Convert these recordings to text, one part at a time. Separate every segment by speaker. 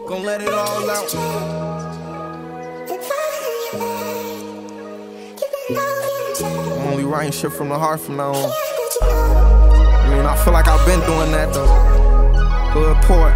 Speaker 1: Gon' let it all out. I'm only writing shit from the heart from now on. I mean, I feel like I've been doing that though. Good port.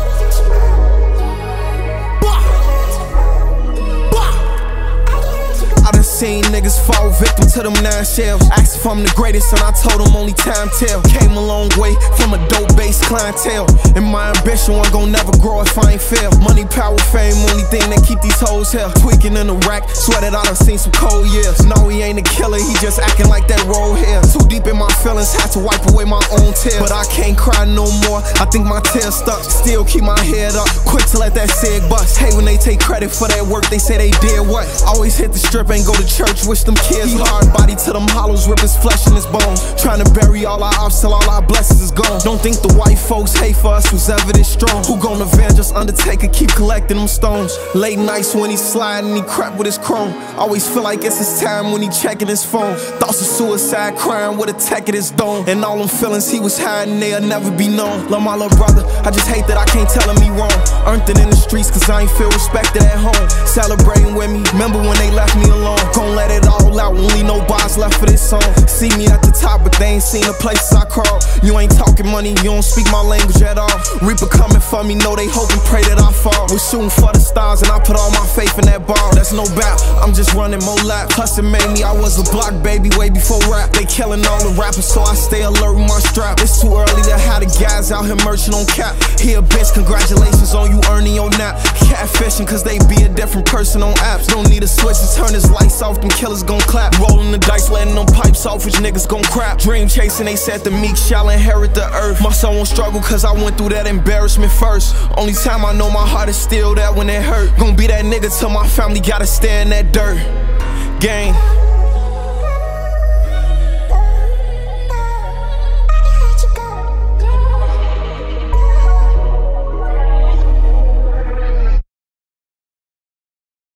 Speaker 1: I done seen niggas fall victim to them 9 shells. Asked if I'm the greatest and I told them only time tell. Came a long way from a dope-based clientele, and my ambition wasn't gon' never grow if I ain't fail. Money, power, fame, only thing that keep these hoes here. Tweaking in the rack, swear that I done seen some cold years. No, he ain't a killer, he just acting like that roll hair. Too deep in my feelings, had to wipe away my own tears. But I can't cry no more, I think my tears stuck. Still keep my head up, quick to let that cig bust. Hey, when they take credit for that work, they say they did what? Always hit the strip, ain't go to church, wish them kids. He hard body to them hollows, rip his flesh and his bones. Trying to bury all our ops till all our blessings is gone. Don't think the white folks hate for us who's ever this strong. Who gon' avenge us? Undertaker keep collecting them stones. Late nights when he sliding, he crap with his chrome. Always feel like it's his time when he checking his phone. Thoughts of suicide, crying with a tech at his dome. And all them feelings he was hiding, they'll never be known. Love my little brother, I just hate that I can't tell him he wrong. Earned it in the streets cause I ain't feel respected at home. Celebrating with me, remember when they left me alone. Gon' let it all out, only no bars left for this song. See me at the top, but they ain't seen the places I crawl. You ain't talking money, you don't speak my language at all. Reaper coming for me, know they hope and pray that I fall. We're shooting for the stars and I put all my faith in that ball. That's no bout, I'm just running more laps. Plus it made me, I was a block baby way before rap. They killing all the rappers, so I stay alert with my strap. It's too early to have the guys out here merching on cap. He a bitch, congratulations on you earning your nap. Catfishing cause they be a different person on apps. Don't need a switch to turn his lights off, them killers gon' clap. Rolling the dice, letting them pipes off, which niggas gon' crap. Dream chasing, they said the meek shall inherit the earth. My son won't struggle cause I went through that embarrassment first. Only time I know my heart is still that when it hurt. Gon' be that nigga till my family gotta stay in that dirt. Gang.